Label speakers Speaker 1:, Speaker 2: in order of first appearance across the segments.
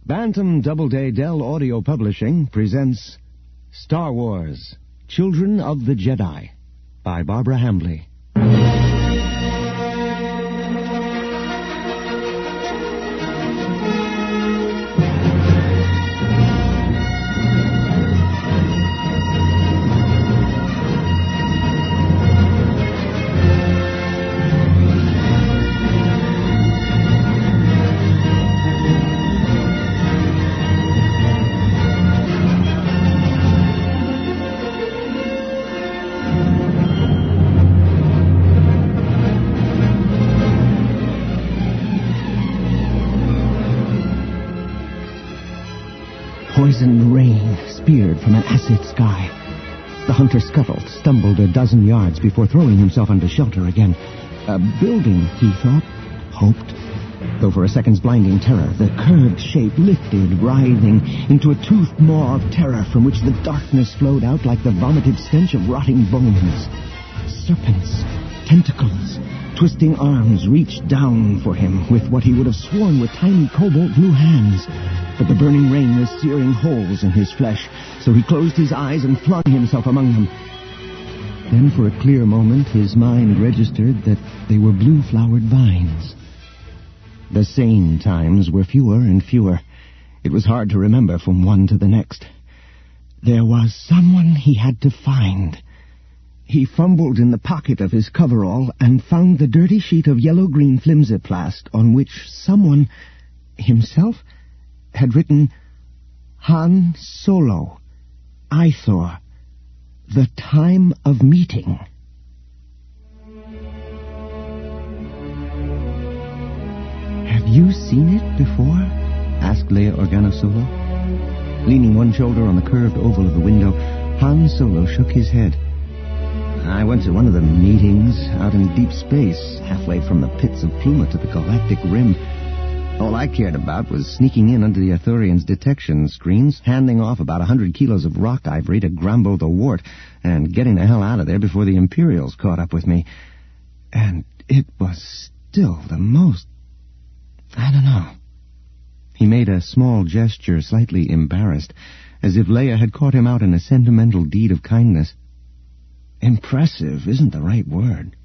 Speaker 1: Bantam Doubleday Dell Audio Publishing presents Star Wars, Children of the Jedi by Barbara Hambly.
Speaker 2: Poisoned rain speared from an acid sky. The hunter scuttled, stumbled a dozen yards before throwing himself under shelter again. A building, he thought, hoped. Though for a second's blinding terror, the curved shape lifted, writhing, into a toothed maw of terror from which the darkness flowed out like the vomited stench of rotting bones. Serpents, tentacles, twisting arms reached down for him with what he would have sworn were tiny cobalt blue hands. But the burning rain was searing holes in his flesh, so he closed his eyes and flung himself among them. Then for a clear moment his mind registered that they were blue-flowered vines. The sane times were fewer and fewer. It was hard to remember from one to the next. There was someone he had to find. He fumbled in the pocket of his coverall and found the dirty sheet of yellow-green flimsiplast on which someone, himself, had written, Han Solo, Ithor, the time of meeting. Have you seen it before? Asked Leia Organa Solo. Leaning one shoulder on the curved oval of the window, Han Solo shook his head. I went to one of the meetings out in deep space, halfway from the pits of Pluma to the galactic rim. All I cared about was sneaking in under the Ithorians' detection screens, handing off about 100 kilos of rock ivory to Grambo the Wart, and getting the hell out of there before the Imperials caught up with me. And it was still the most... I don't know. He made a small gesture, slightly embarrassed, as if Leia had caught him out in a sentimental deed of kindness. Impressive isn't the right word.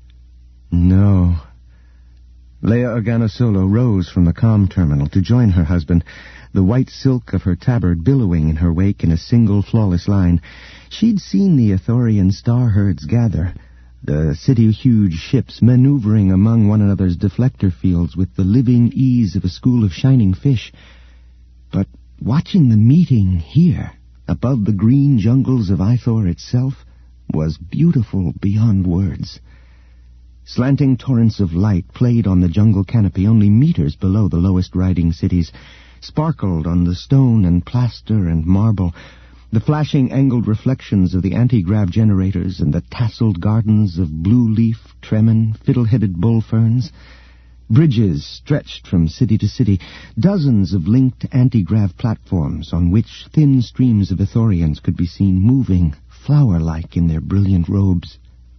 Speaker 2: No. Leia Organa Solo rose from the comm terminal to join her husband, the white silk of her tabard billowing in her wake in a single flawless line. She'd seen the Ithorian star herds gather, the city-huge ships maneuvering among one another's deflector fields with the living ease of a school of shining fish. But watching the meeting here, above the green jungles of Ithor itself, was beautiful beyond words. Slanting torrents of light played on the jungle canopy only meters below the lowest riding cities, sparkled on the stone and plaster and marble, the flashing angled reflections of the anti-grav generators and the tasseled gardens of blue-leaf, tremin, fiddle-headed bull ferns. Bridges stretched from city to city, dozens of linked anti-grav platforms on which thin streams of Ithorians could be seen moving, flower-like in their brilliant robes.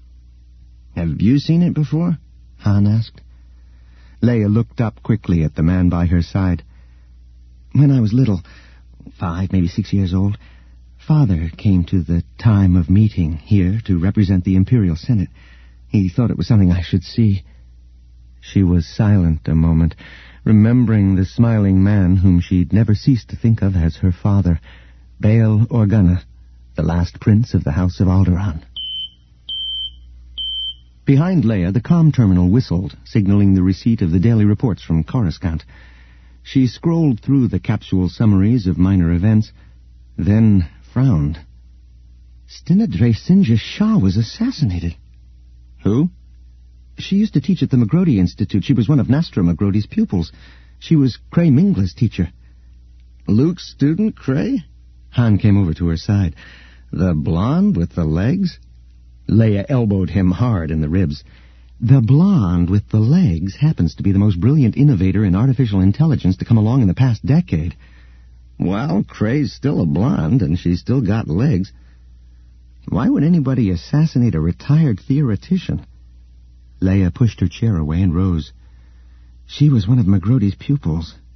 Speaker 2: Have you seen it before? Han asked. Leia looked up quickly at the man by her side. When I was little, 5, maybe 6 years old, Father came to the time of meeting here to represent the Imperial Senate. He thought it was something I should see. She was silent a moment, remembering the smiling man whom she'd never ceased to think of as her father, Bail Organa, the last prince of the House of Alderaan. Behind Leia, the comm terminal whistled, signaling the receipt of the daily reports from Coruscant. She scrolled through the capsule summaries of minor events, then frowned. Stinadre Sinja Shah was assassinated. Who? She used to teach at the Magrodi Institute. She was one of Nastra Magrodi's pupils. She was Cray Mingla's teacher. Luke's student, Cray? Han came over to her side. The blonde with the legs? Leia elbowed him hard in the ribs. The blonde with the legs happens to be the most brilliant innovator in artificial intelligence to come along in the past decade. Well, Cray's still a blonde, and she's still got legs. Why would anybody assassinate a retired theoretician? Leia pushed her chair away and rose. She was one of Magrodi's pupils.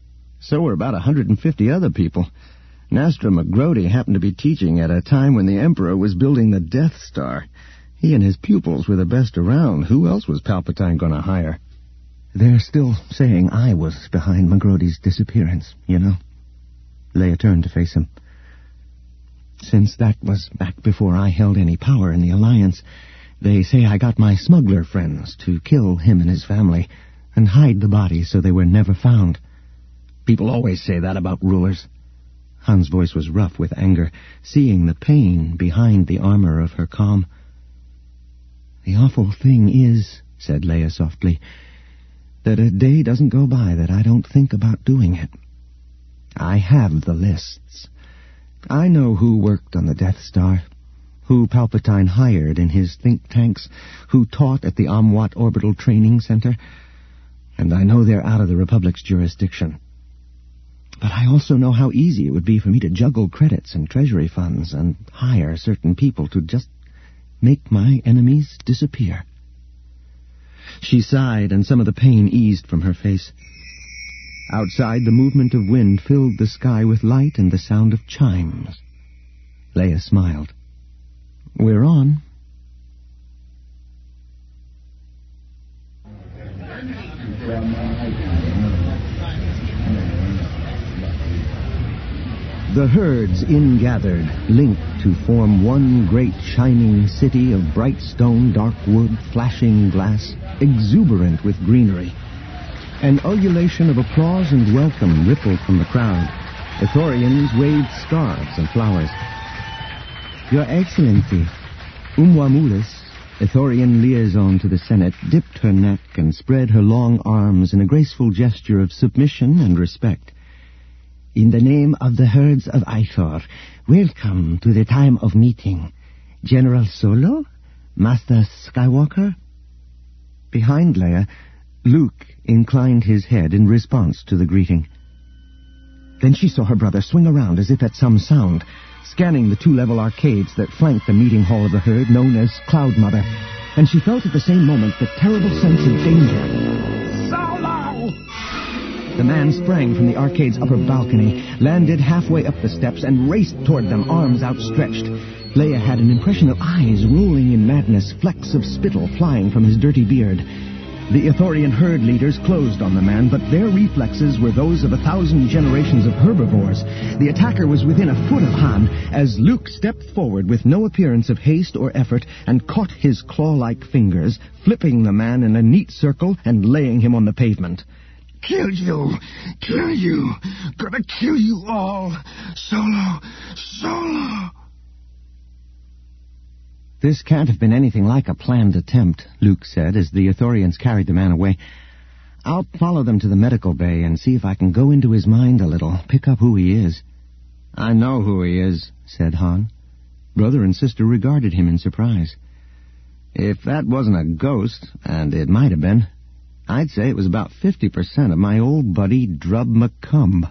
Speaker 2: So were about 150 other people. Nastra McGrody happened to be teaching at a time when the Emperor was building the Death Star. He and his pupils were the best around. Who else was Palpatine going to hire?
Speaker 1: They're still saying I was behind McGrody's disappearance, you know. Leia turned to face him. Since that was back before I held any power in the Alliance, they say I got my smuggler friends to kill him and his family and hide the bodies so they were never found.
Speaker 2: People always say that about rulers.
Speaker 1: Han's voice was rough with anger, seeing the pain behind the armor of her calm. The awful thing is, said Leia softly, that a day doesn't go by that I don't think about doing it. I have the lists. I know who worked on the Death Star, who Palpatine hired in his think tanks, who taught at the Amwat Orbital Training Center, and I know they're out of the Republic's jurisdiction. But I also know how easy it would be for me to juggle credits and treasury funds and hire certain people to just make my enemies disappear. She sighed, and some of the pain eased from her face. Outside, the movement of wind filled the sky with light and the sound of chimes. Leia smiled. We're on. The herds ingathered, linked to form one great shining city of bright stone, dark wood, flashing glass, exuberant with greenery. An ululation of applause and welcome rippled from the crowd. Ithorians waved scarves and flowers. Your Excellency, Umwamulis, Ithorian liaison to the Senate, dipped her neck and spread her long arms in a graceful gesture of submission and respect. In the name of the herds of Ithor, welcome to the time of meeting. General Solo? Master Skywalker? Behind Leia, Luke inclined his head in response to the greeting. Then she saw her brother swing around as if at some sound, scanning the two-level arcades that flanked the meeting hall of the herd known as Cloud Mother, and she felt at the same moment the terrible sense of danger. Solo! The man sprang from the arcade's upper balcony, landed halfway up the steps, and raced toward them, arms outstretched. Leia had an impression of eyes rolling in madness, flecks of spittle flying from his dirty beard. The Ithorian herd leaders closed on the man, but their reflexes were those of 1,000 generations of herbivores. The attacker was within a foot of Han as Luke stepped forward with no appearance of haste or effort and caught his claw-like fingers, flipping the man in a neat circle and laying him on the pavement.
Speaker 3: Kill you! Kill you! Gonna kill you all! Solo! Solo!
Speaker 1: This can't have been anything like a planned attempt, Luke said as the Ithorians carried the man away. I'll follow them to the medical bay and see if I can go into his mind a little, pick up who he is.
Speaker 2: I know who he is, said Han.
Speaker 1: Brother and sister regarded him in surprise.
Speaker 2: If that wasn't a ghost, and it might have been, I'd say it was about 50% of my old buddy Drub McCumb.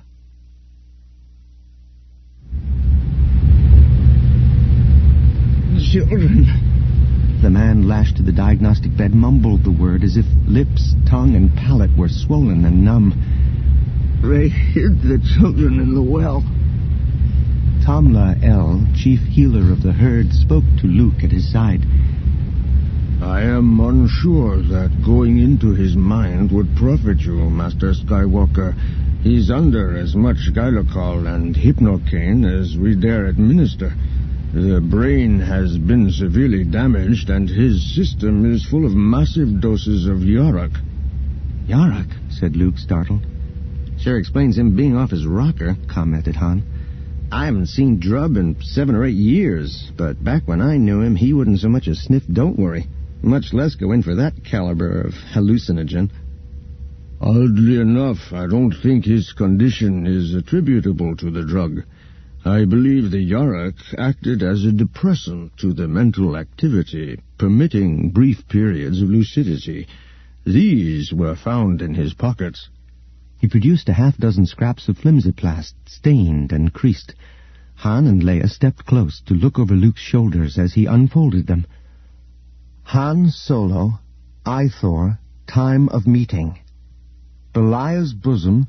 Speaker 3: Children.
Speaker 1: The man, lashed to the diagnostic bed, mumbled the word as if lips, tongue, and palate were swollen and numb.
Speaker 3: They hid the children in the well.
Speaker 1: Tamla El, chief healer of the herd, spoke to Luke at his side.
Speaker 3: I am unsure that going into his mind would profit you, Master Skywalker. He's under as much Gylocol and Hypnocaine as we dare administer. The brain has been severely damaged, and his system is full of massive doses of Yarak.
Speaker 1: Yarak? Said Luke, startled.
Speaker 2: Sure explains him being off his rocker, commented Han. I haven't seen Drub in 7 or 8 years, but back when I knew him, he wouldn't so much as sniff Don't Worry, much less go in for that caliber of hallucinogen.
Speaker 3: Oddly enough, I don't think his condition is attributable to the drug. I believe the Yarak acted as a depressant to the mental activity, permitting brief periods of lucidity. These were found in his pockets.
Speaker 1: He produced a half-dozen scraps of flimsiplast, stained and creased. Han and Leia stepped close to look over Luke's shoulders as he unfolded them. Han Solo, Ithor, time of meeting. Belial's bosom,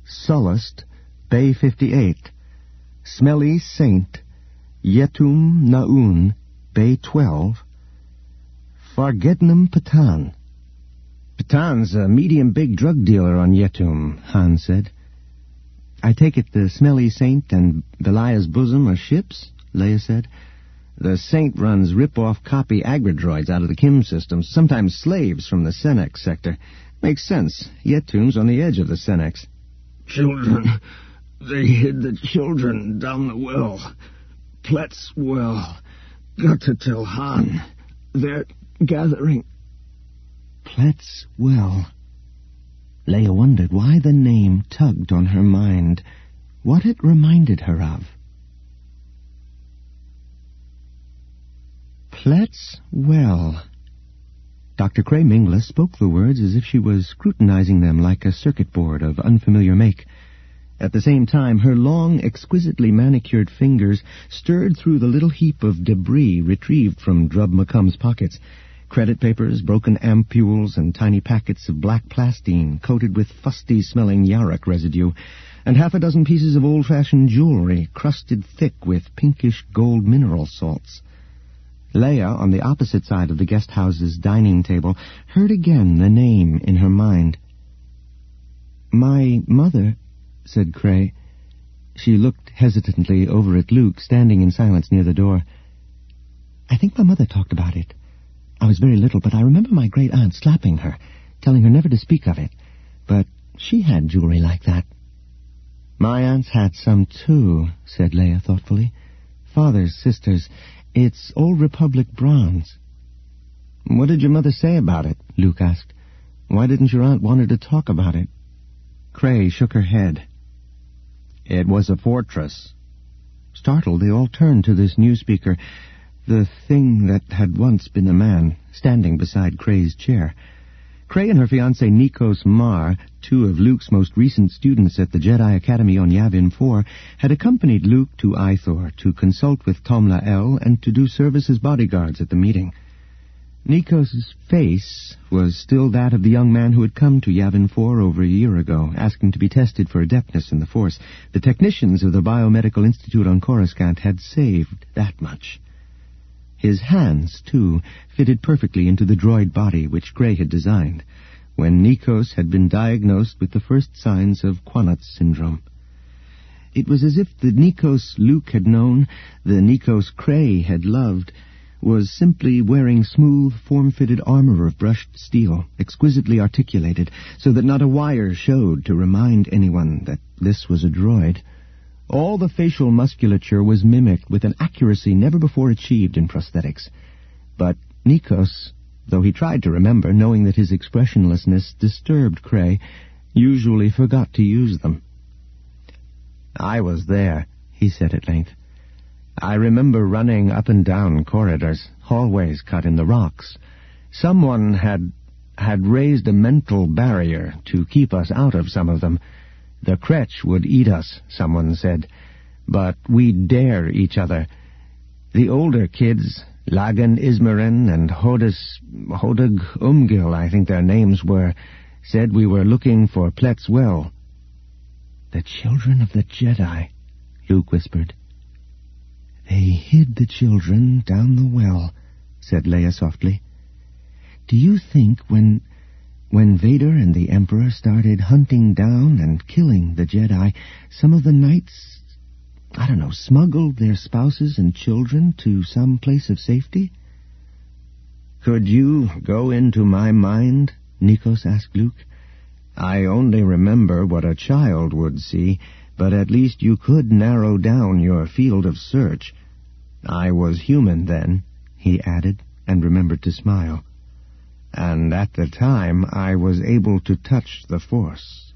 Speaker 2: Sullust, Bay 58. Smelly Saint, Yetum Naun, Bay 12. Fargednam Patan.
Speaker 1: Patan's a medium-big drug dealer on Yetum, Han said.
Speaker 2: I take it the Smelly Saint and Belial's Bosom are ships? Leia said.
Speaker 1: The Saint runs rip-off copy agridroids out of the Kim systems, sometimes slaves from the Senex sector. Makes sense. Yetum's on the edge of the Senex.
Speaker 3: Children. They hid the children down the well. Plett's well. Got to tell Han. They're gathering.
Speaker 2: Plett's well. Leia wondered why the name tugged on her mind, what it reminded her of. Plett's well. Dr. Cray Mingla spoke the words as if she was scrutinizing them like a circuit board of unfamiliar make. At the same time, her long, exquisitely manicured fingers stirred through the little heap of debris retrieved from Drub McCumb's pockets. Credit papers, broken ampules, and tiny packets of black plastine coated with fusty-smelling Yarok residue, and half a dozen pieces of old-fashioned jewelry crusted thick with pinkish gold mineral salts. Leia, on the opposite side of the guest house's dining table, heard again the name in her mind. "My mother," said Cray. She looked hesitantly over at Luke, standing in silence near the door. "I think my mother talked about it. I was very little, but I remember my great-aunt slapping her, telling her never to speak of it. But she had jewelry like that." "My aunts had some, too," said Leia thoughtfully. "Father's sisters. It's Old Republic bronze." "What did your mother say about it?" Luke asked. "Why didn't your aunt want her to talk about it?" Cray shook her head. "It was a fortress." Startled, they all turned to this new speaker, the thing that had once been a man, standing beside Cray's chair. Cray and her fiancé Nikos Mar, two of Luke's most recent students at the Jedi Academy on Yavin 4, had accompanied Luke to Ithor to consult with Tomla El and to do service as bodyguards at the meeting. Nikos' face was still that of the young man who had come to Yavin 4 over a year ago, asking to be tested for adeptness in the Force. The technicians of the Biomedical Institute on Coruscant had saved that much. His hands, too, fitted perfectly into the droid body which Cray had designed, when Nikos had been diagnosed with the first signs of Quanut's syndrome. It was as if the Nikos Luke had known, the Nikos Cray had loved, was simply wearing smooth, form-fitted armor of brushed steel, exquisitely articulated, so that not a wire showed to remind anyone that this was a droid. All the facial musculature was mimicked with an accuracy never before achieved in prosthetics. But Nikos, though he tried to remember, knowing that his expressionlessness disturbed Cray, usually forgot to use them. "I was there," he said at length. "I remember running up and down corridors, hallways cut in the rocks. Someone had raised a mental barrier to keep us out of some of them. The Kretch would eat us, someone said, but we'd dare each other. The older kids, Lagan Ismarin and Hodug Umgil, I think their names were, said we were looking for Plett's well." "The children of the Jedi," Luke whispered. "They hid the children down the well," said Leia softly. "Do you think when Vader and the Emperor started hunting down and killing the Jedi, some of the knights, smuggled their spouses and children to some place of safety?" "Could you go into my mind?" Nikos asked Luke. "I only remember what a child would see, but at least you could narrow down your field of search. I was human then," he added, and remembered to smile. "And at the time I was able to touch the Force."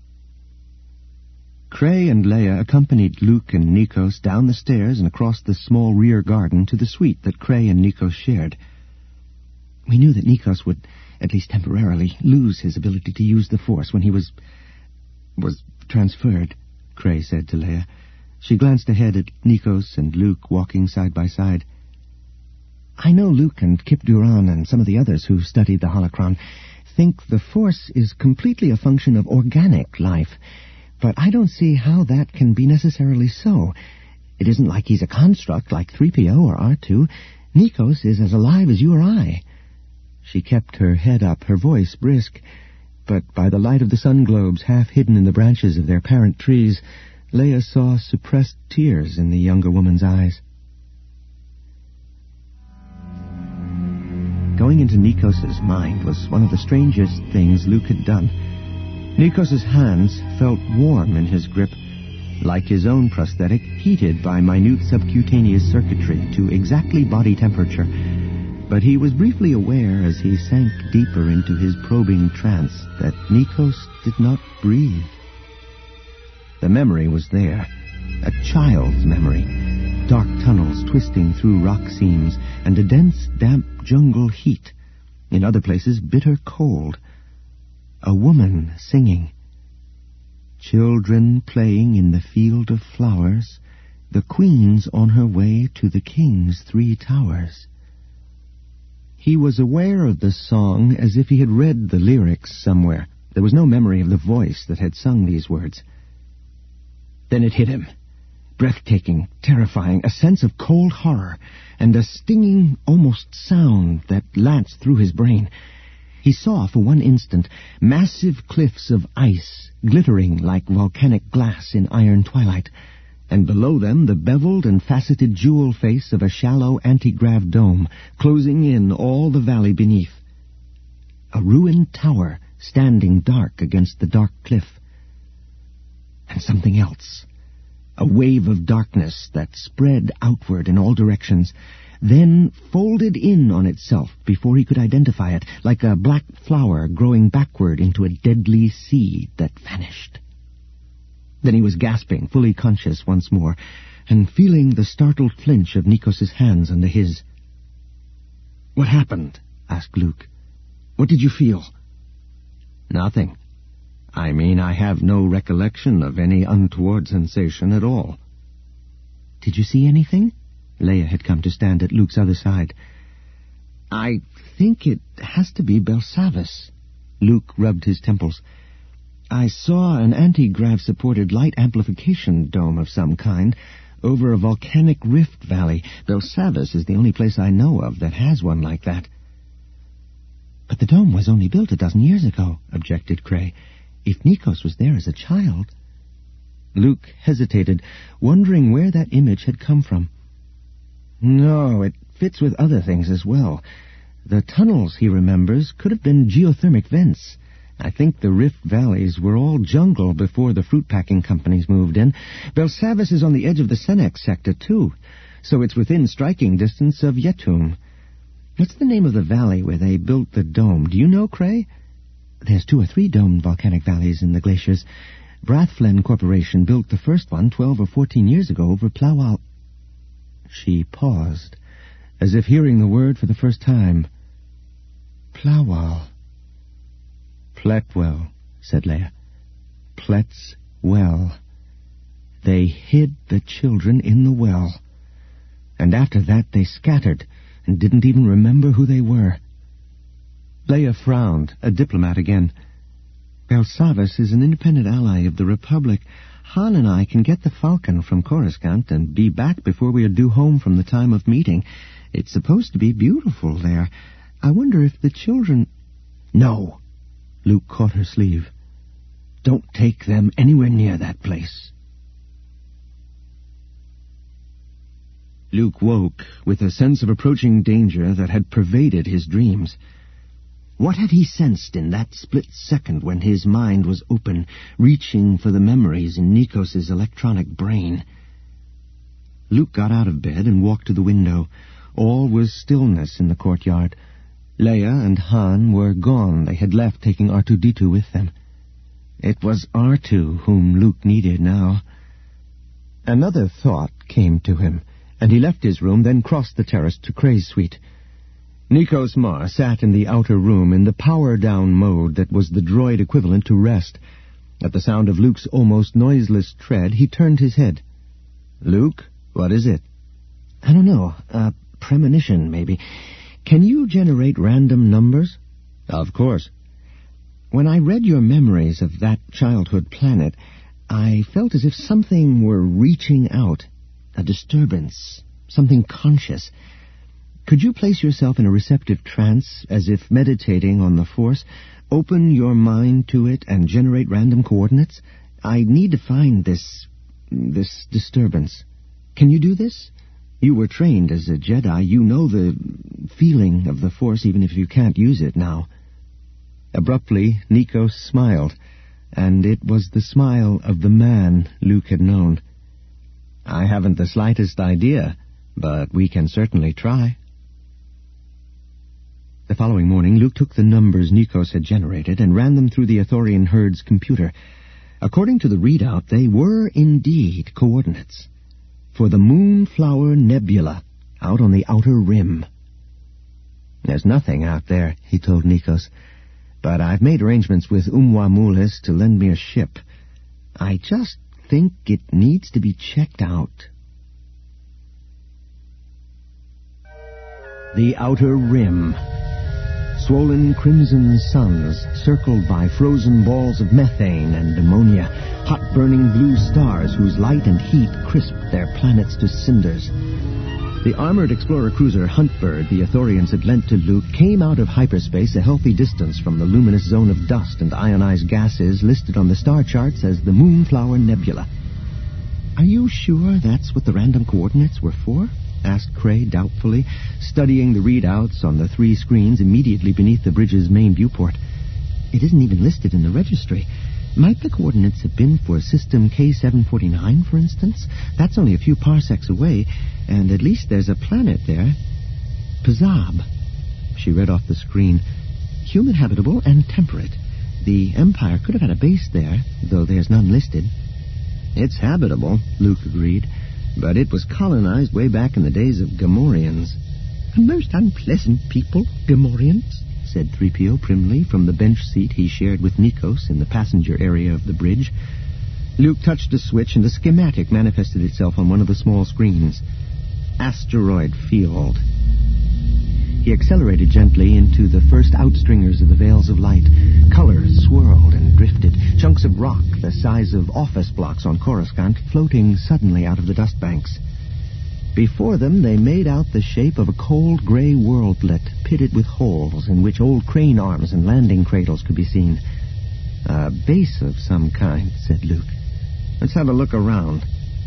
Speaker 2: Cray and Leia accompanied Luke and Nikos down the stairs and across the small rear garden to the suite that Cray and Nikos shared. "We knew that Nikos would, at least temporarily, lose his ability to use the Force when he was transferred," Cray said to Leia. She glanced ahead at Nikos and Luke walking side by side. "I know Luke and Kip Duran and some of the others who studied the holocron think the Force is completely a function of organic life. But I don't see how that can be necessarily so. It isn't like he's a construct like 3PO or R2. Nikos is as alive as you or I. She kept her head up, her voice brisk, but by the light of the sun globes half hidden in the branches of their parent trees, Leia saw suppressed tears in the younger woman's eyes. Going into Nikos' mind was one of the strangest things Luke had done. Nikos' hands felt warm in his grip, like his own prosthetic, heated by minute subcutaneous circuitry to exactly body temperature. But he was briefly aware as he sank deeper into his probing trance that Nikos did not breathe. The memory was there, a child's memory. Dark tunnels twisting through rock seams and a dense, damp jungle heat. In other places, bitter cold. A woman singing. Children playing in the field of flowers, the queen's on her way to the king's 3 towers. He was aware of the song as if he had read the lyrics somewhere. There was no memory of the voice that had sung these words. Then it hit him. Breathtaking, terrifying, a sense of cold horror, and a stinging, almost sound that lanced through his brain. He saw, for one instant, massive cliffs of ice, glittering like volcanic glass in iron twilight, and below them the beveled and faceted jewel face of a shallow anti-grav dome, closing in all the valley beneath. A ruined tower standing dark against the dark cliff. And something else. A wave of darkness that spread outward in all directions, then folded in on itself before he could identify it, like a black flower growing backward into a deadly seed that vanished. Then he was gasping, fully conscious once more, and feeling the startled flinch of Nikos' hands under his. "What happened?" asked Luke. "What did you feel?" "Nothing. I mean, I have no recollection of any untoward sensation at all." "Did you see anything?" Leia had come to stand at Luke's other side. "I think it has to be Belsavis." Luke rubbed his temples. "I saw an anti-grav-supported light amplification dome of some kind over a volcanic rift valley. Belsavis is the only place I know of that has one like that." "But the dome was only built a dozen years ago," objected Cray. "If Nikos was there as a child—" Luke hesitated, wondering where that image had come from. "No, it fits with other things as well. The tunnels, he remembers, could have been geothermic vents. I think the rift valleys were all jungle before the fruit-packing companies moved in. Belsavis is on the edge of the Senex sector, too, so it's within striking distance of Yetum. What's the name of the valley where they built the dome? Do you know, Cray?" "There's 2 or 3 domed volcanic valleys in the glaciers. Brathflen Corporation built the first one 12 or 14 years ago over Plowal." She paused, as if hearing the word for the first time. Plowal. "Pletwell," said Leia. "Plet's well. They hid the children in the well. And after that they scattered and didn't even remember who they were." Leia frowned, a diplomat again. "Belsavis is an independent ally of the Republic. Han and I can get the Falcon from Coruscant and be back before we are due home from the time of meeting. It's supposed to be beautiful there. I wonder if the children—" "No!" Luke caught her sleeve. "Don't take them anywhere near that place." Luke woke with a sense of approaching danger that had pervaded his dreams. What had he sensed in that split second when his mind was open, reaching for the memories in Nikos' electronic brain? Luke got out of bed and walked to the window. All was stillness in the courtyard. Leia and Han were gone. They had left, taking R2-D2 with them. It was R2 whom Luke needed now. Another thought came to him, and he left his room, then crossed the terrace to Cray's suite. Nikos Mar sat in the outer room in the power-down mode that was the droid equivalent to rest. At the sound of Luke's almost noiseless tread, he turned his head. "Luke, what is it?" "I don't know. A premonition, maybe. Can you generate random numbers?" "Of course." "When I read your memories of that childhood planet, I felt as if something were reaching out, a disturbance, something conscious. Could you place yourself in a receptive trance, as if meditating on the force, open your mind to it and generate random coordinates? I need to find this disturbance. Can you do this? You were trained as a Jedi. You know the feeling of the Force, even if you can't use it now. Abruptly, Nikos smiled, and it was the smile of the man Luke had known. I haven't the slightest idea, but we can certainly try. The following morning, Luke took the numbers Nikos had generated and ran them through the Ithorian herd's computer. According to the readout, they were indeed coordinates for the Moonflower Nebula out on the outer rim. There's nothing out there, he told Nikos, but I've made arrangements with Umwamulis to lend me a ship. I just think it needs to be checked out. The outer rim. Swollen crimson suns, circled by frozen balls of methane and ammonia, hot-burning blue stars whose light and heat crisped their planets to cinders. The armored explorer cruiser Huntbird the Ithorians had lent to Luke came out of hyperspace a healthy distance from the luminous zone of dust and ionized gases listed on the star charts as the Moonflower Nebula. Are you sure that's what the random coordinates were for? Asked Cray doubtfully, studying the readouts on the 3 screens immediately beneath the bridge's main viewport. It isn't even listed in the registry. Might the coordinates have been for system K749, for instance? That's only a few parsecs away, and at least there's a planet there. Pazab. She read off the screen. Human habitable and temperate. The Empire could have had a base there, though there's none listed. It's habitable, Luke agreed, but it was colonized way back in the days of Gamorreans. A most unpleasant people, Gamorreans, said 3PO primly from the bench seat he shared with Nikos in the passenger area of the bridge. Luke touched a switch and a schematic manifested itself on one of the small screens. Asteroid field. He accelerated gently into the first outstringers of the veils of light. Colors swirled and drifted, chunks of rock the size of office blocks on Coruscant floating suddenly out of the dust banks. Before them they made out the shape of a cold gray worldlet pitted with holes in which old crane arms and landing cradles could be seen. A base of some kind, said Luke. Let's have a look around.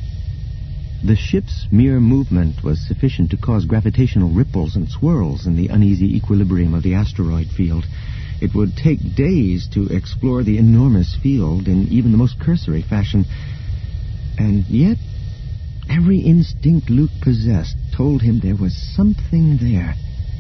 Speaker 2: The ship's mere movement was sufficient to cause gravitational ripples and swirls in the uneasy equilibrium of the asteroid field. It would take days to explore the enormous field in even the most cursory fashion. And yet, every instinct Luke possessed told him there was something there.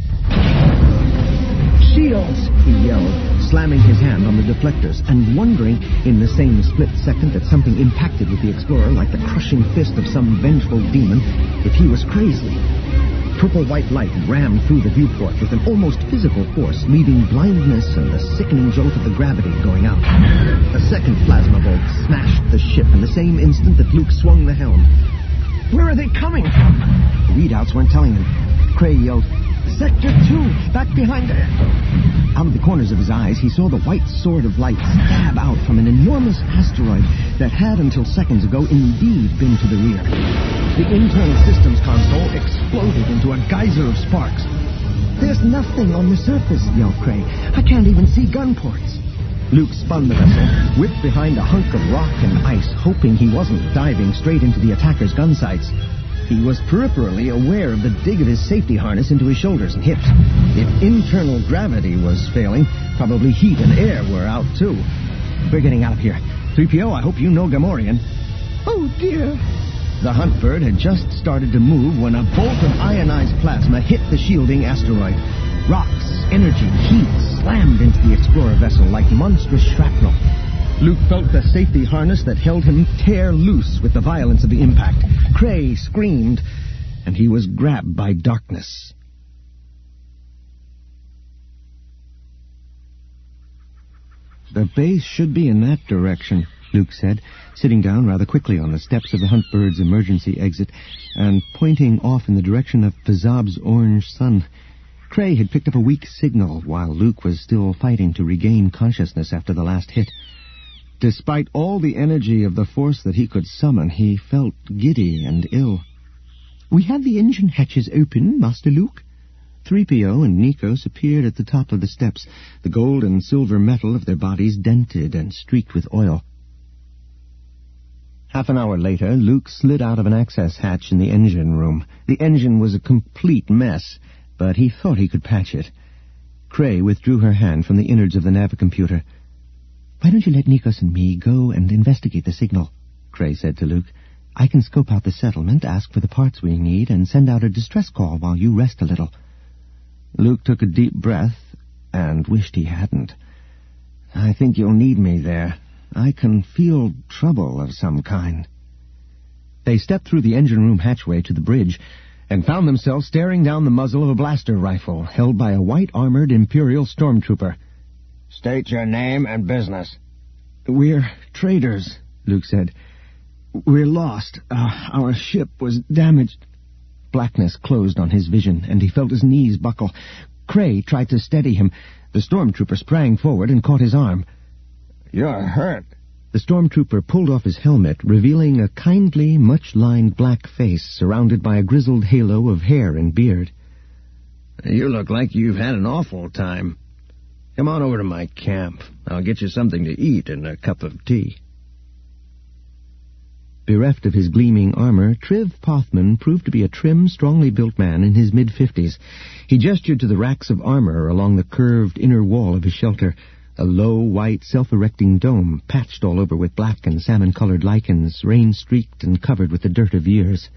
Speaker 2: Shields! He yelled, slamming his hand on the deflectors and wondering in the same split second that something impacted with the explorer like the crushing fist of some vengeful demon if he was crazy. Purple-white light rammed through the viewport with an almost physical force, leaving blindness and the sickening jolt of the gravity going out. A second plasma bolt smashed the ship in the same instant that Luke swung the helm. Where are they coming from? The readouts weren't telling him. Cray yelled, Sector 2, back behind there. Out of the corners of his eyes, he saw the white sword of light stab out from an enormous asteroid that had, until seconds ago, indeed been to the rear. The internal systems console exploded into a geyser of sparks. There's nothing on the surface, yelled Cray. I can't even see gun ports. Luke spun the vessel, whipped behind a hunk of rock and ice, hoping he wasn't diving straight into the attacker's gun sights. He was peripherally aware of the dig of his safety harness into his shoulders and hips. If internal gravity was failing, probably heat and air were out too. We're getting out of here. 3PO, I hope you know Gamorrean. Oh, dear. The Huntbird had just started to move when a bolt of ionized plasma hit the shielding asteroid. Rocks, energy, heat slammed into the explorer vessel like monstrous shrapnel. Luke felt the safety harness that held him tear loose with the violence of the impact. Cray screamed, and he was grabbed by darkness. The base should be in that direction, Luke said, sitting down rather quickly on the steps of the Huntbird's emergency exit and pointing off in the direction of Pazab's orange sun. Cray had picked up a weak signal while Luke was still fighting to regain consciousness after the last hit. despite all the energy of the force that he could summon, he felt giddy and ill.
Speaker 1: "We have the engine hatches open, Master Luke."
Speaker 2: 3PO and Nikos appeared at the top of the steps, the gold and silver metal of their bodies dented and streaked with oil. Half an hour later, Luke slid out of an access hatch in the engine room. The engine was a complete mess, but he thought he could patch it. Cray withdrew her hand from the innards of the navicomputer.
Speaker 1: "Why don't you let Nikos and me go and investigate the signal?" Cray said to Luke. "I can scope out the settlement, ask for the parts we need, and send out a distress call while you rest a little."
Speaker 2: Luke took a deep breath and wished he hadn't. "I think you'll need me there. I can feel trouble of some kind." They stepped through the engine room hatchway to the bridge and found themselves staring down the muzzle of a blaster rifle held by a white-armored Imperial stormtrooper. "State your name and business." "We're traders," Luke said. "We're lost. Our ship was damaged." Blackness closed on his vision, and he felt his knees buckle. Cray tried to steady him. The stormtrooper sprang forward and caught his arm. "You're hurt." The stormtrooper pulled off his helmet, revealing a kindly, much-lined black face surrounded by a grizzled halo of hair and beard. "You look like you've had an awful time. Come on over to my camp. I'll get you something to eat and a cup of tea." Bereft of his gleaming armor, Triv Pothman proved to be a trim, strongly built man in his mid-50s. He gestured to the racks of armor along the curved inner wall of his shelter, a low, white, self-erecting dome, patched all over with black and salmon-colored lichens, rain-streaked and covered with the dirt of years.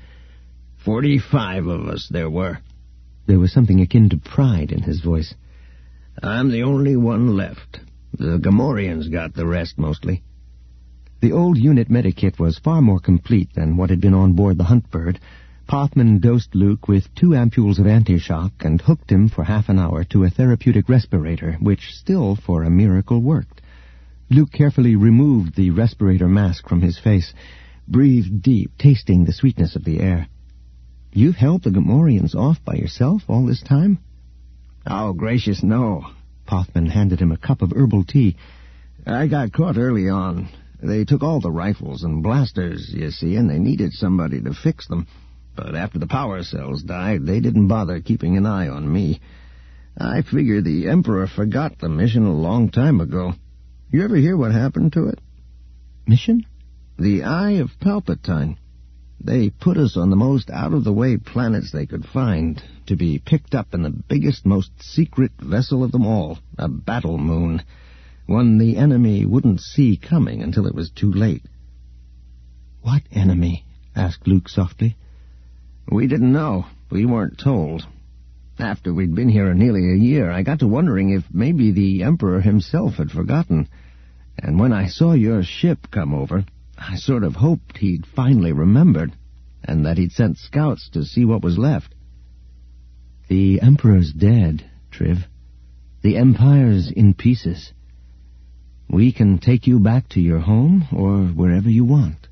Speaker 2: 45 of us there were. There was something akin to pride in his voice. "I'm the only one left. The Gamorreans got the rest, mostly." The old unit medikit was far more complete than what had been on board the Huntbird. Pothman dosed Luke with 2 ampules of anti-shock and hooked him for half an hour to a therapeutic respirator, which still, for a miracle, worked. Luke carefully removed the respirator mask from his face, breathed deep, tasting the sweetness of the air. "You've held the Gamorreans off by yourself all this time?" "Oh, gracious, no." Pothman handed him a cup of herbal tea. "I got caught early on. They took all the rifles and blasters, you see, and they needed somebody to fix them. But after the power cells died, they didn't bother keeping an eye on me. I figure the Emperor forgot the mission a long time ago. You ever hear what happened to it?"
Speaker 1: "Mission?"
Speaker 2: "The Eye of Palpatine. They put us on the most out-of-the-way planets they could find, to be picked up in the biggest, most secret vessel of them all, a battle moon. One the enemy wouldn't see coming until it was too late."
Speaker 1: "What enemy?" asked Luke softly.
Speaker 2: "We didn't know. We weren't told. After we'd been here nearly a year, I got to wondering if maybe the Emperor himself had forgotten. And when I saw your ship come over, I sort of hoped he'd finally remembered, and that he'd sent scouts to see what was left."
Speaker 1: "The Emperor's dead, Triv. The Empire's in pieces. We can take you back to your home or wherever you want."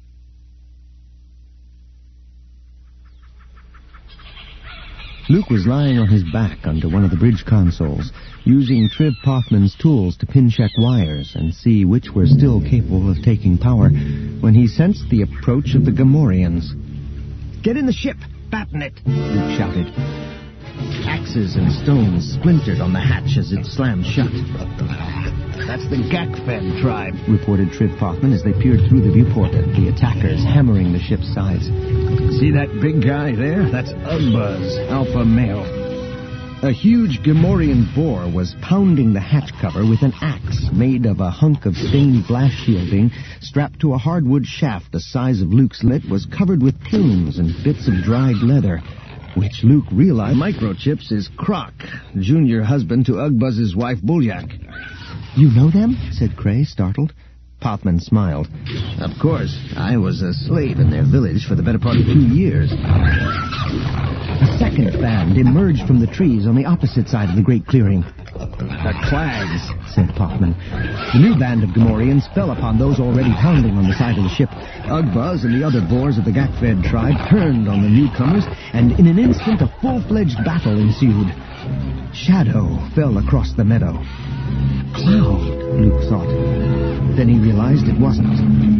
Speaker 2: Luke was lying on his back under one of the bridge consoles, using Triv Pothman's tools to pin-check wires and see which were still capable of taking power, when he sensed the approach of the Gamorreans. "Get in the ship! Batten it!" Luke shouted. Axes and stones splintered on the hatch as it slammed shut. "That's the Gakfed tribe," reported Triv Pothman as they peered through the viewport at the attackers hammering the ship's sides. "See that big guy there? That's Ugbuz, alpha male." A huge Gamorrean boar was pounding the hatch cover with an axe made of a hunk of stained glass shielding strapped to a hardwood shaft the size of Luke's lip was covered with plumes and bits of dried leather, which Luke realized microchips is Croc, junior husband to Ugbuz's wife Bulyak.
Speaker 1: "You know them?" said Cray, startled.
Speaker 2: Pothman smiled. "Of course. I was a slave in their village for the better part of 2 years." A second band emerged from the trees on the opposite side of the great clearing. "The Clags," said Pothman. The new band of Gamorreans fell upon those already pounding on the side of the ship. Ugbuz and the other boars of the Gakfed tribe turned on the newcomers, and in an instant a full-fledged battle ensued. Shadow fell across the meadow.
Speaker 1: cloud, Luke thought. Then he realized it wasn't.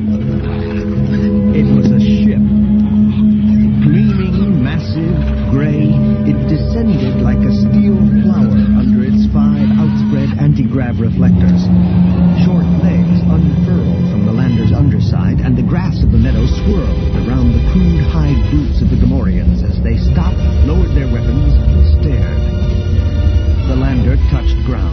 Speaker 1: It was a ship. Gleaming, massive, gray, it descended like a steel flower under its 5 outspread anti-grav reflectors. Short legs unfurled from the lander's underside, and the grass of the meadow swirled around the crude hide boots of the Gamorreans as they stopped, lowered their weapons, and stared. The lander touched ground.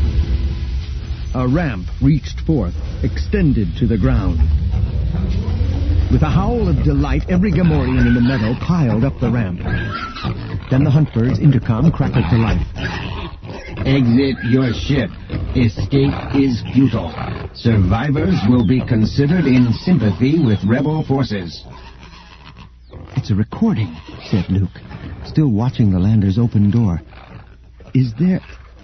Speaker 1: A ramp reached forth, extended to the ground. With a howl of delight, every Gamorrean in the meadow piled up the ramp. Then the Huntbird's intercom crackled to life.
Speaker 2: Exit your ship. Escape is futile. Survivors will be considered in sympathy with rebel forces.
Speaker 1: It's a recording, said Luke, still watching the lander's open door. Is there...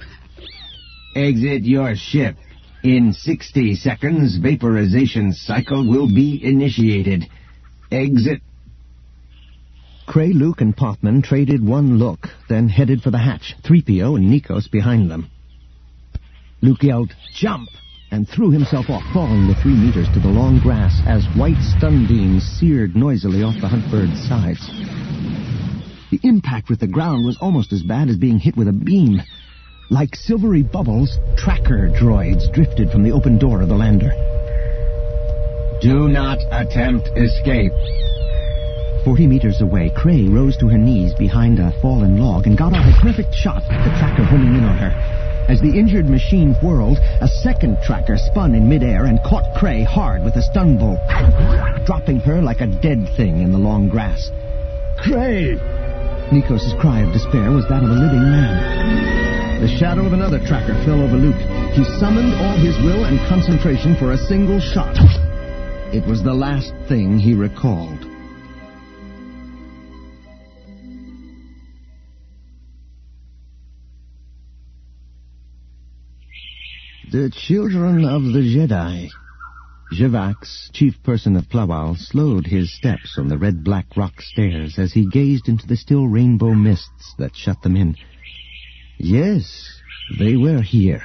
Speaker 2: Exit your ship. In 60 seconds, vaporization cycle will be initiated. Exit.
Speaker 1: Cray, Luke, and Pothman traded one look, then headed for the hatch, 3PO and Nikos behind them. Luke yelled, "Jump!" and threw himself off, falling the 3 meters to the long grass as white stun beams seared noisily off the Huntbird's sides. The impact with the ground was almost as bad as being hit with a beam. Like silvery bubbles, tracker droids drifted from the open door of the lander.
Speaker 2: Do not attempt escape.
Speaker 1: 40 meters away, Cray rose to her knees behind a fallen log and got off a perfect shot at the tracker homing in on her. As the injured machine whirled, a second tracker spun in midair and caught Cray hard with a stun bolt, dropping her like a dead thing in the long grass. "Cray!" Nikos' cry of despair was that of a living man. The shadow of another tracker fell over Luke. He summoned all his will and concentration for a single shot. It was the last thing he recalled. The children of the Jedi. Jevax, chief person of Plawal, slowed his steps on the red-black rock stairs as he gazed into the still rainbow mists that shut them in. Yes, they were here.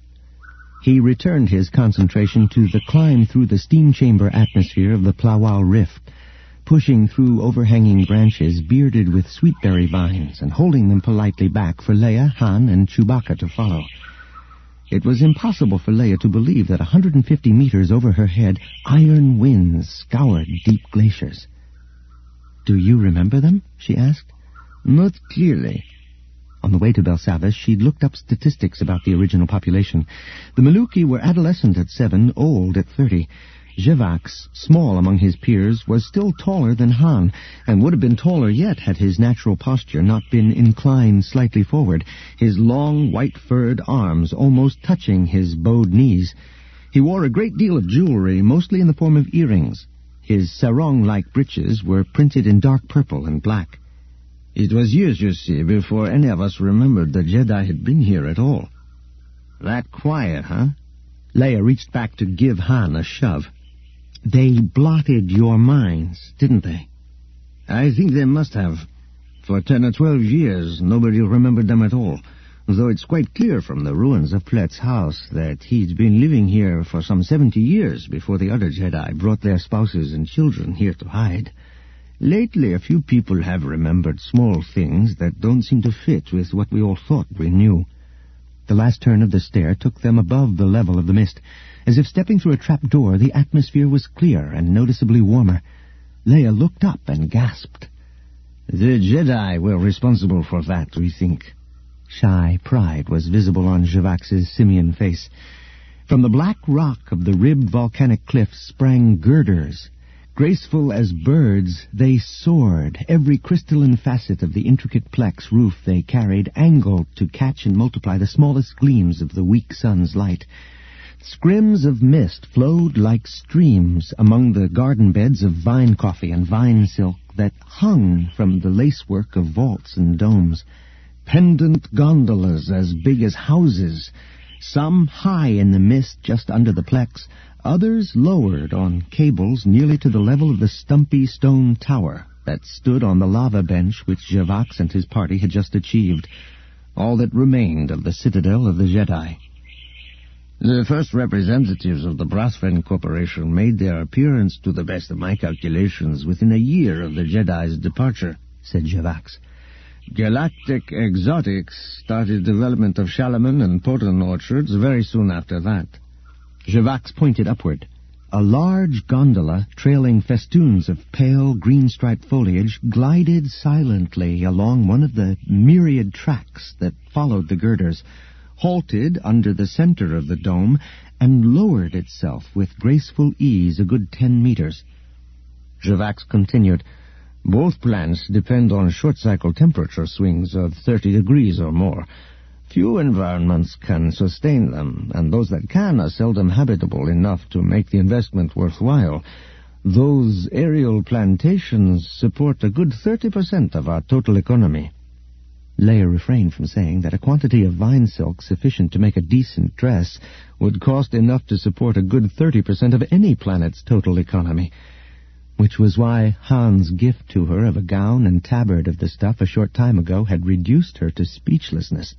Speaker 1: He returned his concentration to the climb through the steam chamber atmosphere of the Plawal Rift, pushing through overhanging branches bearded with sweetberry vines and holding them politely back for Leia, Han, and Chewbacca to follow. It was impossible for Leia to believe that 150 meters over her head, iron winds scoured deep glaciers. "Do you remember them?" she asked. "Not clearly." On the way to Belsavis, she'd looked up statistics about the original population. The Maluki were adolescent at 7, old at 30. Jevax, small among his peers, was still taller than Han, and would have been taller yet had his natural posture not been inclined slightly forward, his long, white-furred arms almost touching his bowed knees. He wore a great deal of jewelry, mostly in the form of earrings. His sarong-like breeches were printed in dark purple and black. "It was years, you see, before any of us remembered the Jedi had been here at all." "That quiet, huh?" Leia reached back to give Han a shove. "They blotted your minds, didn't they?" "I think they must have. For 10 or 12 years, nobody remembered them at all, though it's quite clear from the ruins of Plett's house that he'd been living here for some 70 years before the other Jedi brought their spouses and children here to hide. Lately, a few people have remembered small things that don't seem to fit with what we all thought we knew." The last turn of the stair took them above the level of the mist. As if stepping through a trap door, the atmosphere was clear and noticeably warmer. Leia looked up and gasped. "The Jedi were responsible for that, we think." Shy pride was visible on Jevax's simian face. From the black rock of the ribbed volcanic cliffs sprang girders. Graceful as birds, they soared. Every crystalline facet of the intricate plex roof they carried angled to catch and multiply the smallest gleams of the weak sun's light. Scrims of mist flowed like streams among the garden beds of vine coffee and vine silk that hung from the lacework of vaults and domes. Pendant gondolas as big as houses, some high in the mist just under the plex, others lowered on cables nearly to the level of the stumpy stone tower that stood on the lava bench which Jevax and his party had just achieved, all that remained of the citadel of the Jedi.
Speaker 3: The first representatives of the Brassfen Corporation made their appearance, to the best of my calculations, within a year of the Jedi's departure, said Javax. Galactic Exotics started development of Shalaman and Poton orchards very soon after that.
Speaker 2: Javax pointed upward. A large gondola, trailing festoons of pale green-striped foliage, glided silently along one of the myriad tracks that followed the girders, halted under the center of the dome, and lowered itself with graceful ease a good 10 meters.
Speaker 3: Javax continued, Both plants depend on short-cycle temperature swings of 30 degrees or more. Few environments can sustain them, and those that can are seldom habitable enough to make the investment worthwhile. Those aerial plantations support a good 30% of our total economy.
Speaker 2: Leia refrained from saying that a quantity of vine silk sufficient to make a decent dress would cost enough to support a good 30% of any planet's total economy, which was why Han's gift to her of a gown and tabard of the stuff a short time ago had reduced her to speechlessness.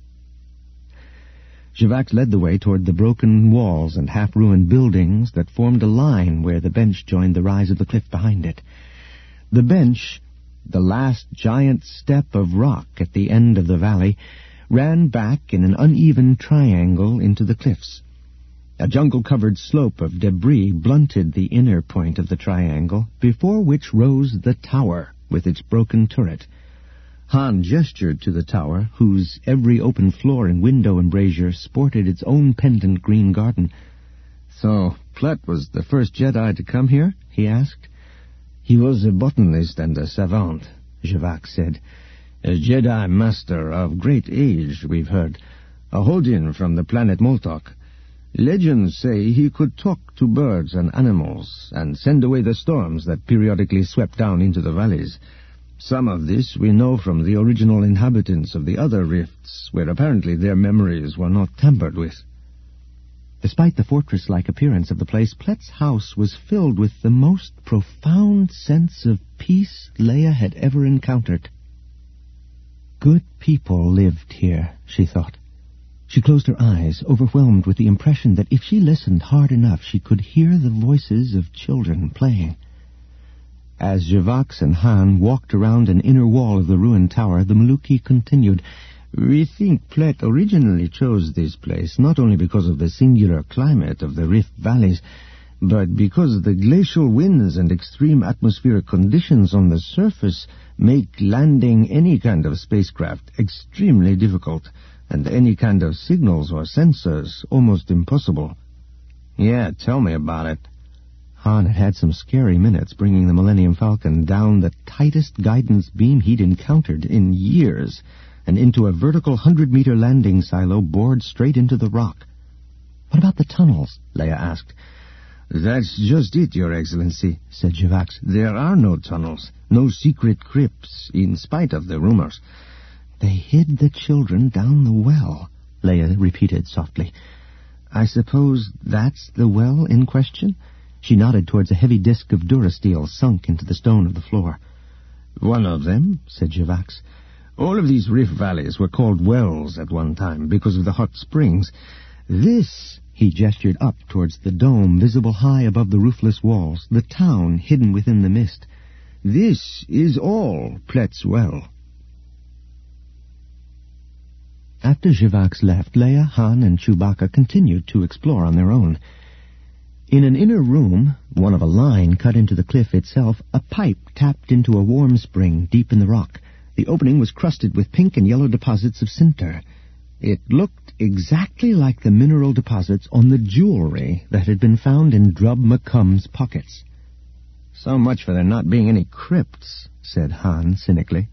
Speaker 2: Javax led the way toward the broken walls and half-ruined buildings that formed a line where the bench joined the rise of the cliff behind it. The bench, the last giant step of rock at the end of the valley, ran back in an uneven triangle into the cliffs. A jungle-covered slope of debris blunted the inner point of the triangle, before which rose the tower with its broken turret. Han gestured to the tower, whose every open floor and window embrasure sported its own pendant green garden.
Speaker 3: So, Plet was the first Jedi to come here? He asked. He was a botanist and a savant, Javax said. A Jedi master of great age, we've heard. A Hodin from the planet Moltok. Legends say he could talk to birds and animals, and send away the storms that periodically swept down into the valleys. Some of this we know from the original inhabitants of the other rifts, where apparently their memories were not tampered with.
Speaker 2: Despite the fortress-like appearance of the place, Plet's house was filled with the most profound sense of peace Leia had ever encountered. Good people lived here, she thought. She closed her eyes, overwhelmed with the impression that if she listened hard enough, she could hear the voices of children playing. As Javax and Han walked around an inner wall of the ruined tower, the Maluki continued, We think Plet originally chose this place not only because of the singular climate of the rift valleys, but because the glacial winds and extreme atmospheric conditions on the surface make landing any kind of spacecraft extremely difficult, and any kind of signals or sensors almost impossible. Yeah, tell me about it. Han had had some scary minutes bringing the Millennium Falcon down the tightest guidance beam he'd encountered in years, and into a vertical 100-meter landing silo bored straight into the rock. What about the tunnels? Leia asked.
Speaker 3: That's just it, Your Excellency, said Javax. There are no tunnels, no secret crypts, in spite of the rumors.
Speaker 2: They hid the children down the well, Leia repeated softly. I suppose that's the well in question? She nodded towards a heavy disk of durasteel sunk into the stone of the floor.
Speaker 3: One of them, said Javax. All of these rift valleys were called wells at one time because of the hot springs.
Speaker 2: This, he gestured up towards the dome visible high above the roofless walls, the town hidden within the mist.
Speaker 3: This is all Plet's well.
Speaker 2: After Javax left, Leia, Han, and Chewbacca continued to explore on their own. In an inner room, one of a line cut into the cliff itself, a pipe tapped into a warm spring deep in the rock. The opening was crusted with pink and yellow deposits of sinter. It looked exactly like the mineral deposits on the jewelry that had been found in Drub McCumb's pockets.
Speaker 3: So much for there not being any crypts, said Han cynically.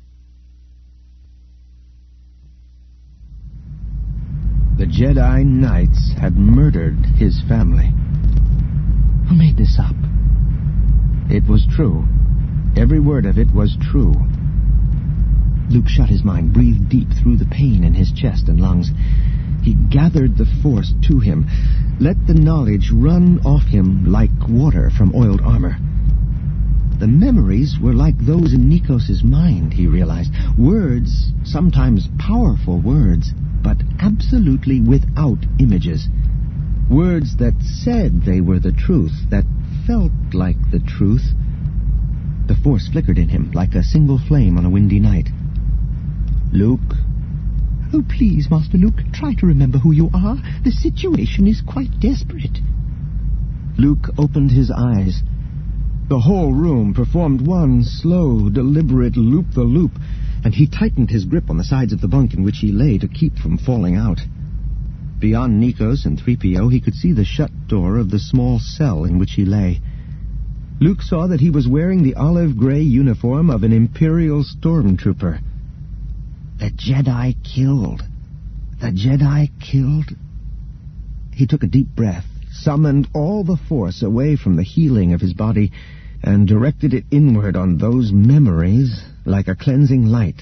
Speaker 3: The Jedi Knights had murdered his family.
Speaker 2: Who made this up?
Speaker 3: It was true. Every word of it was true.
Speaker 2: Luke shut his mind, breathed deep through the pain in his chest and lungs. He gathered the force to him, let the knowledge run off him like water from oiled armor. The memories were like those in Nikos' mind, he realized. Words, sometimes powerful words, but absolutely without images. Words that said they were the truth, that felt like the truth. The force flickered in him like a single flame on a windy night. Luke?
Speaker 4: Oh, please, Master Luke, try to remember who you are. The situation is quite desperate.
Speaker 2: Luke opened his eyes. The whole room performed one slow, deliberate loop-the-loop, and he tightened his grip on the sides of the bunk in which he lay to keep from falling out. Beyond Nikos and 3PO, he could see the shut door of the small cell in which he lay. Luke saw that he was wearing the olive-gray uniform of an Imperial stormtrooper. The Jedi killed. The Jedi killed. He took a deep breath, summoned all the force away from the healing of his body, and directed it inward on those memories like a cleansing light.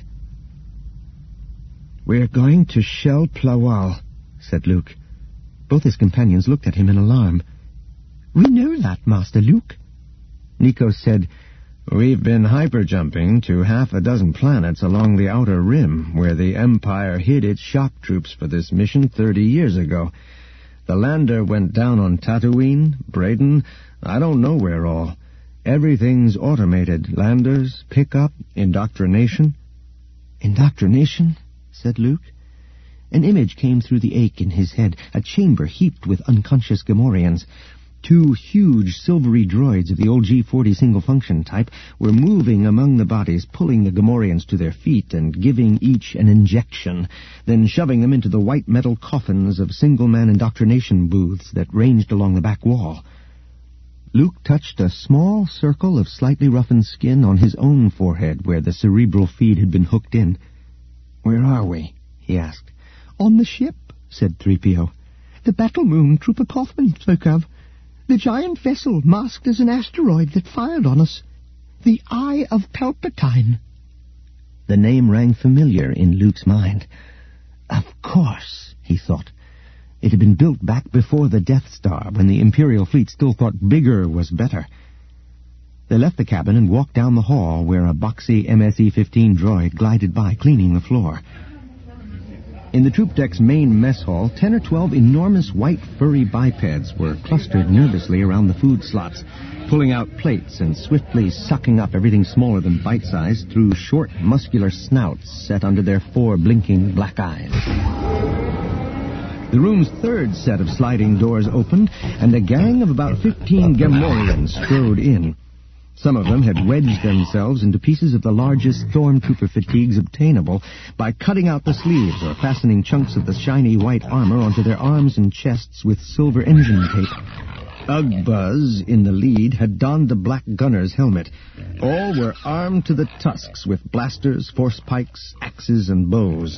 Speaker 2: "We're going to shell Plawal," said Luke. Both his companions looked at him in alarm.
Speaker 4: "We know that, Master Luke."
Speaker 3: Nikos said, "We've been hyperjumping to 6 planets along the Outer Rim, where the Empire hid its shock troops for this mission 30 years ago. The lander went down on Tatooine, Brayden, I don't know where all. Everything's automated. Landers, pickup, indoctrination."
Speaker 2: "Indoctrination?" said Luke. An image came through the ache in his head, a chamber heaped with unconscious Gamorreans. 2 huge silvery droids of the old G-40 single-function type were moving among the bodies, pulling the Gamorreans to their feet and giving each an injection, then shoving them into the white metal coffins of single-man indoctrination booths that ranged along the back wall. Luke touched a small circle of slightly roughened skin on his own forehead where the cerebral feed had been hooked in. "Where are we?" he asked.
Speaker 4: "On the ship," said 3PO. "The battle moon Trooper Kaufman spoke of. The giant vessel masked as an asteroid that fired on us. The Eye of Palpatine."
Speaker 2: The name rang familiar in Luke's mind. Of course, he thought. It had been built back before the Death Star, when the Imperial fleet still thought bigger was better. They left the cabin and walked down the hall where a boxy MSE-15 droid glided by, cleaning the floor. In the troop deck's main mess hall, 10 or 12 enormous white furry bipeds were clustered nervously around the food slots, pulling out plates and swiftly sucking up everything smaller than bite-sized through short, muscular snouts set under their 4 blinking black eyes. The room's third set of sliding doors opened, and a gang of about 15 Gamorreans strode in. Some of them had wedged themselves into pieces of the largest stormtrooper fatigues obtainable by cutting out the sleeves or fastening chunks of the shiny white armor onto their arms and chests with silver engine tape. Ugbuzz, in the lead, had donned the black gunner's helmet. All were armed to the tusks with blasters, force pikes, axes, and bows.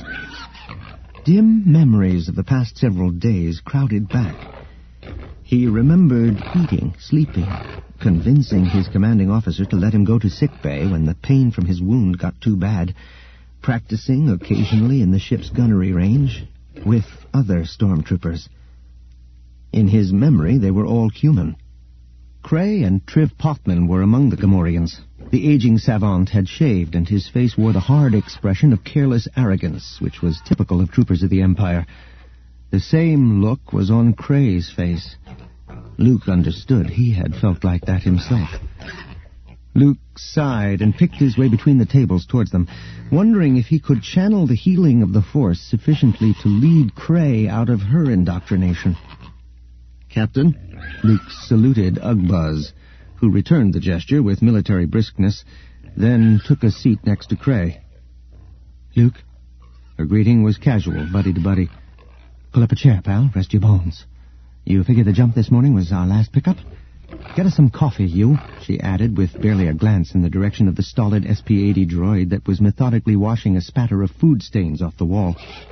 Speaker 2: Dim memories of the past several days crowded back. He remembered eating, sleeping, convincing his commanding officer to let him go to sickbay when the pain from his wound got too bad, practicing occasionally in the ship's gunnery range with other stormtroopers. In his memory, they were all human. Cray and Triv Pothman were among the Gamorreans. The aging savant had shaved, and his face wore the hard expression of careless arrogance, which was typical of troopers of the Empire. The same look was on Cray's face. Luke understood. He had felt like that himself. Luke sighed and picked his way between the tables towards them, wondering if he could channel the healing of the Force sufficiently to lead Cray out of her indoctrination. "Captain," Luke saluted Ugbuzz, who returned the gesture with military briskness, then took a seat next to Cray. "Luke." Her greeting was casual, buddy to buddy. "Pull up a chair, pal. Rest your bones. You figure the jump this morning was our last pickup? Get us some coffee, you," she added, with barely a glance in the direction of the stolid SP-80 droid that was methodically washing a spatter of food stains off the wall.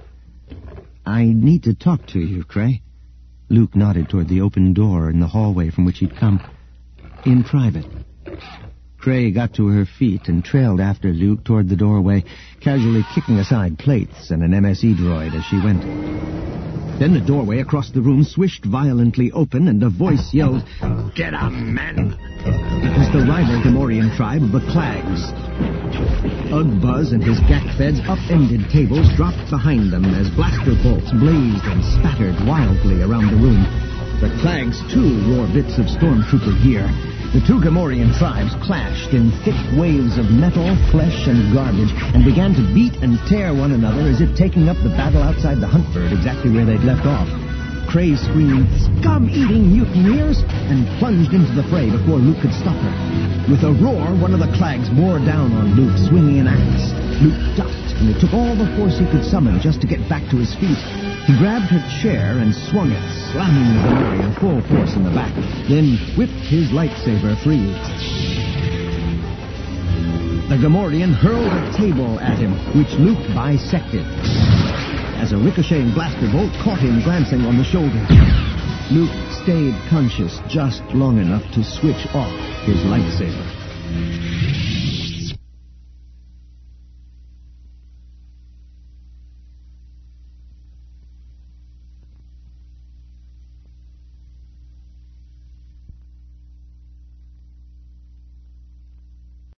Speaker 2: "I need to talk to you, Cray." Luke nodded toward the open door in the hallway from which he'd come. "In private." Cray got to her feet and trailed after Luke toward the doorway, casually kicking aside plates and an MSE droid as she went. Then the doorway across the room swished violently open, and a voice yelled, "Get up, men!" It was the rival Gamorrean tribe of the Clags. Ugbuzz and his Gak-Feds upended tables dropped behind them as blaster bolts blazed and spattered wildly around the room.
Speaker 1: The Clags, too, wore bits of stormtrooper gear. The two Gamorrean tribes clashed in thick waves of metal, flesh, and garbage, and began to beat and tear one another as if taking up the battle outside the Huntbird, exactly where they'd left off. Cray screamed, "Scum-eating mutineers!" and plunged into the fray before Luke could stop her. With a roar, one of the Clags bore down on Luke, swinging an axe. Luke ducked, and it took all the force he could summon just to get back to his feet. He grabbed her chair and swung it, slamming the Gamorrean full force in the back, then whipped his lightsaber free. The Gamorrean hurled a table at him, which Luke bisected, as a ricocheting blaster bolt caught him glancing on the shoulder. Luke stayed conscious just long enough to switch off his lightsaber.